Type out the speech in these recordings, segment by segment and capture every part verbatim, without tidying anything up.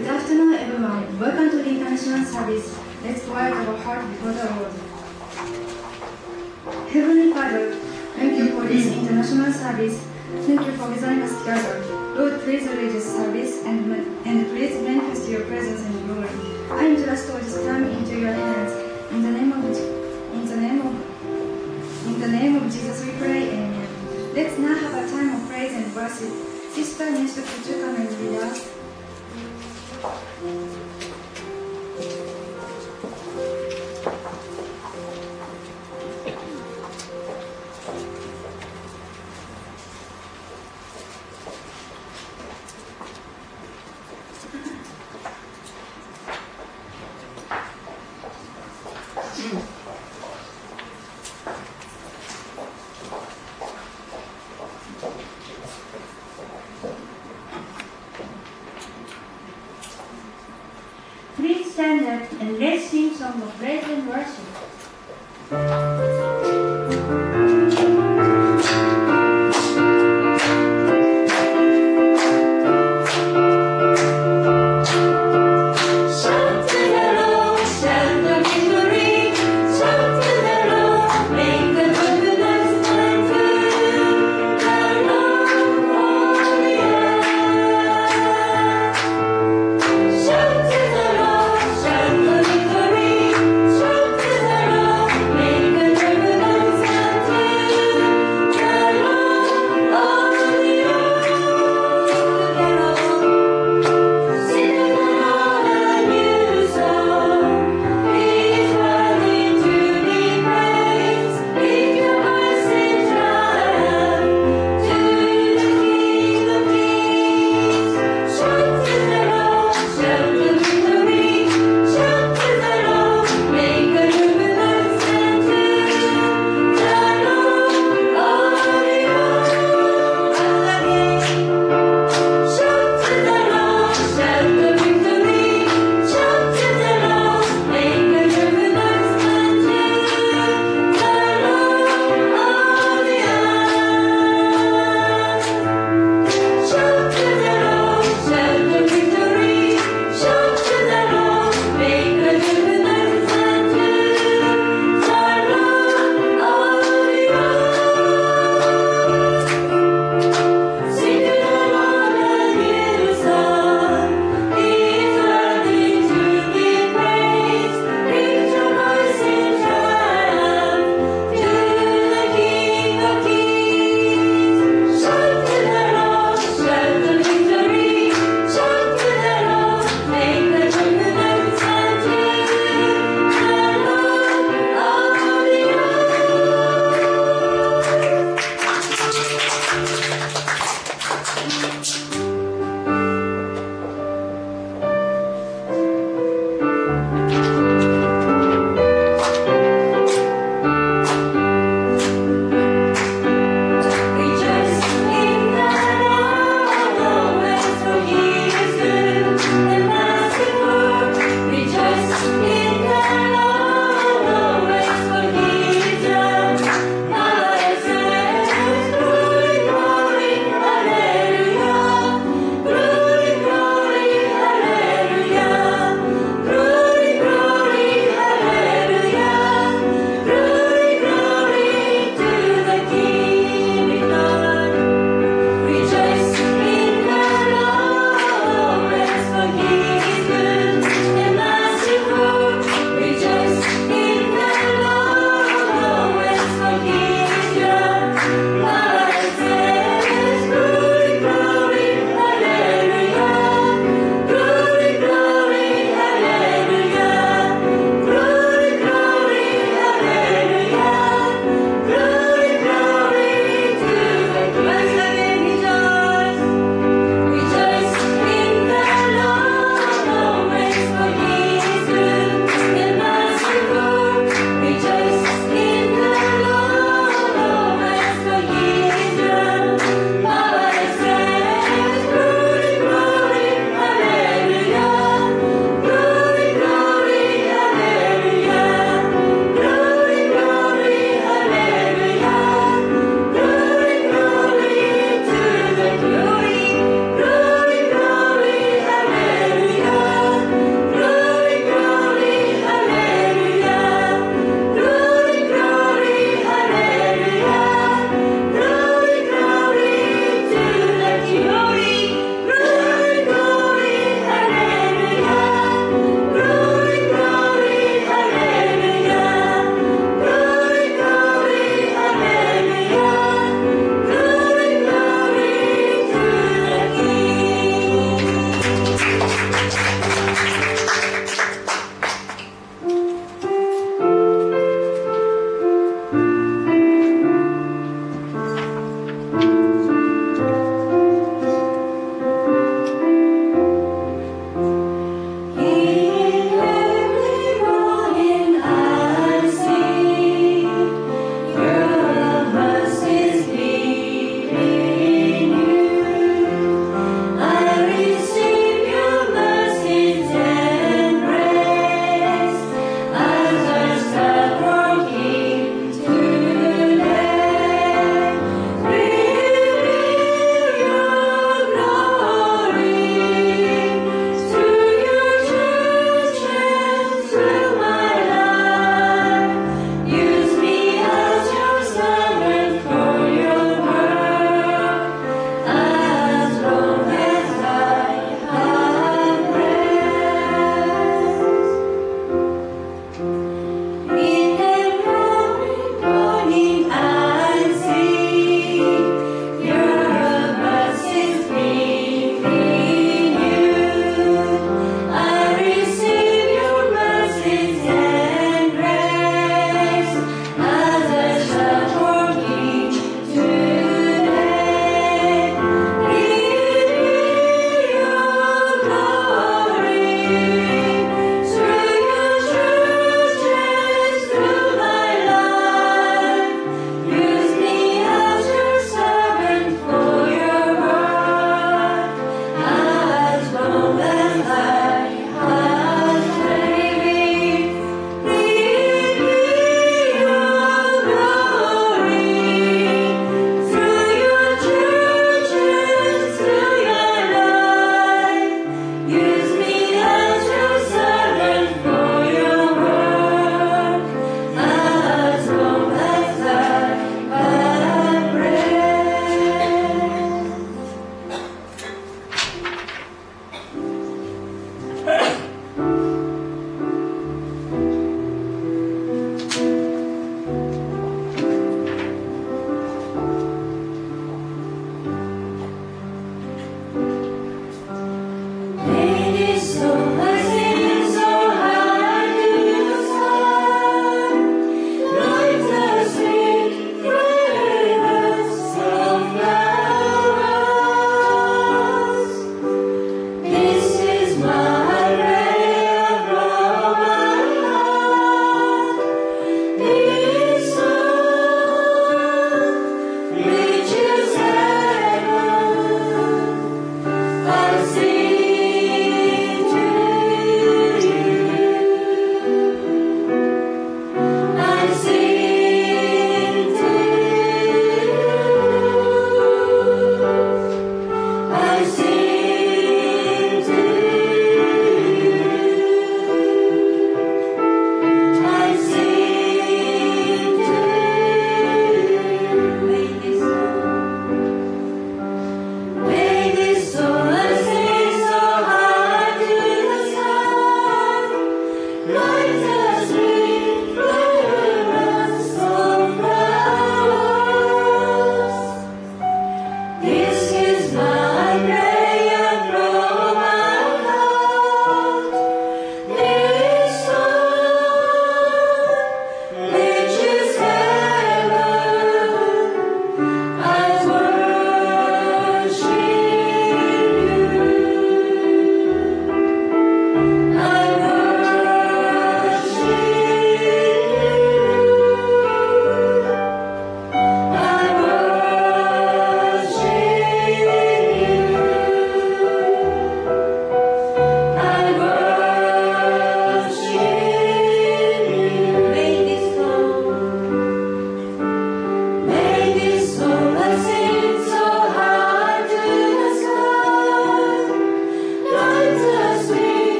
Good afternoon, everyone. Welcome to the international service. Let's quiet our heart before the Lord. Heavenly Father, thank you for this international service. Thank you for gathering us together. Lord, please lead this service and, and please manifest your presence and glory. I entrust all this time into your hands. In the name of in the name of in the name of Jesus we pray, amen. Let's now have a time of praise and worship. Sister Nesta, could you come and lead us? Please stand up and let's sing song of praise and worship. Shout to the Lord,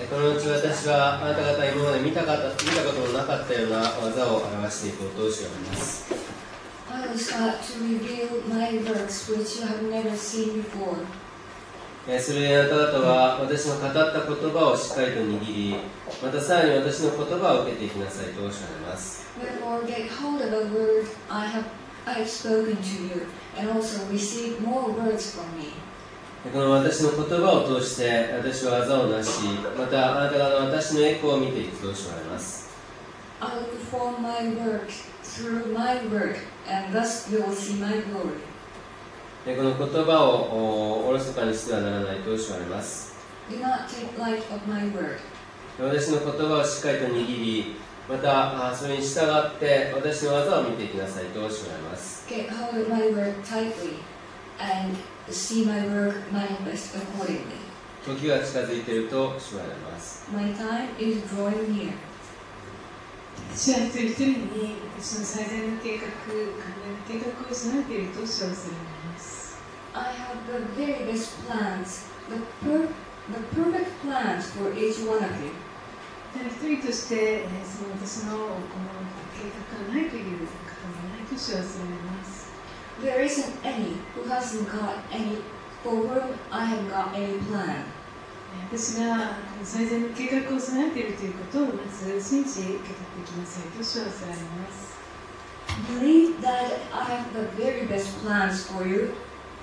このうち私はあなた方今まで見たかった見たことのなかったような技を表していこうとしております。 I will start to reveal my works which you have never seen before. それであなた方は私の語った言葉をしっかりと握り、またさらに私の言葉を受けていきなさいとおっしゃいます。 Therefore, get hold of the word I have, I have spoken to you, and also receive more words from me. この私の言葉を通して私は技をなし、またあなた方は私の栄光を見ていくとおっしゃいます。 I will perform my work through my word, and thus you will see my glory. この言葉をおろそかにしてはならないとおっしゃいます。 Do not take light of my word. 私の言葉をしっかりと握り、またそれに従って私の技を見ていきなさいとおっしゃいます。 Get hold of my word tightly, and see my work manifest accordingly. 時が近づいているとおっしゃいます。 My time is drawing near. 私は一人一人に私の最善の計画、完全な計画を備えていると称されます。 I have the very best plans, the, per the perfect plans for each one of you. 一人として、その私のこの計画がないという方がないと称されます。 There isn't any who hasn't got any, for whom I have got any plan. 私が最善の計画を備えているということをまず信じ受け取っていきなさいと称されます。 Believe that I have the very best plans for you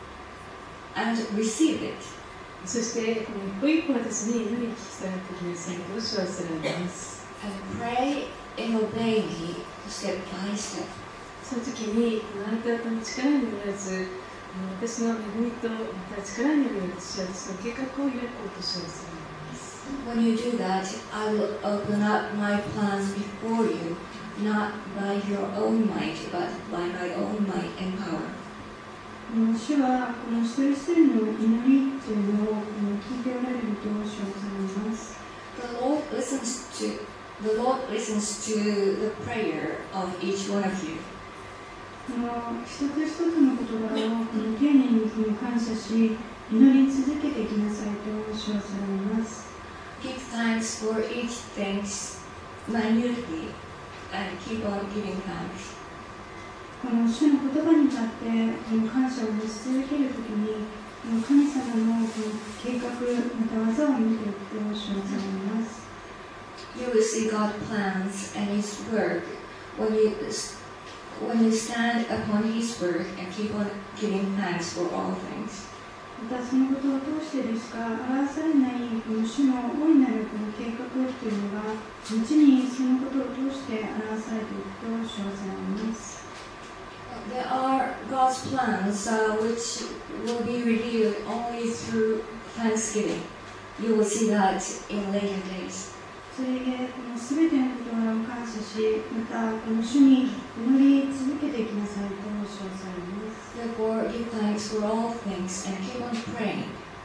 and receive it. そしてこの一歩一歩私に祈り聞き従ってきなさいと称されます。 And pray and obey me step by step. その時にあなた方の力によらず私の恵みとまた力により私は私の計画を開こうと称されます。 When you do that, I will open up my plans before you, not by your own might, but by my own might and power. 主はこの一人一人の祈りというのを聞いておられると称されます。 The Lord listens to the Lord listens to the prayer of each one of you. この一つ一つの言葉をこの丁寧に感謝し、祈り続けていきなさいと称されます。 Give thanks for each thing minutely, and keep on giving thanks. この主の言葉に立ってこの感謝を持ち続けるときに、この神様のこの計画、また技を見ていくと称されます。 You will see God's plans and His work when you when you stand upon His word and keep on giving thanks for all things. またそのことを通してですが、表されないこの主の大いなるこの計画というのが、後にそのことを通して表されていくと称されます。 There are God's plans uh, which will be revealed only through thanksgiving. You will see that in later days. それでこの全てのことを感謝し、またこの主に祈り続けていきなさいと称されます。 Therefore, give thanks for all things and keep on praying.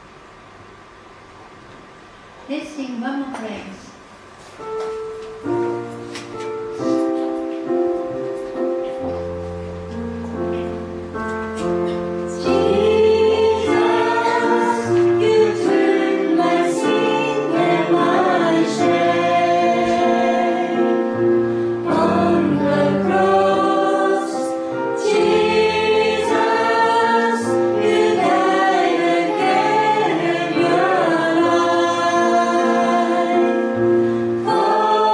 Let's sing one more praise. Oh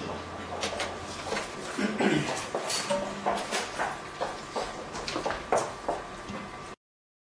ょう。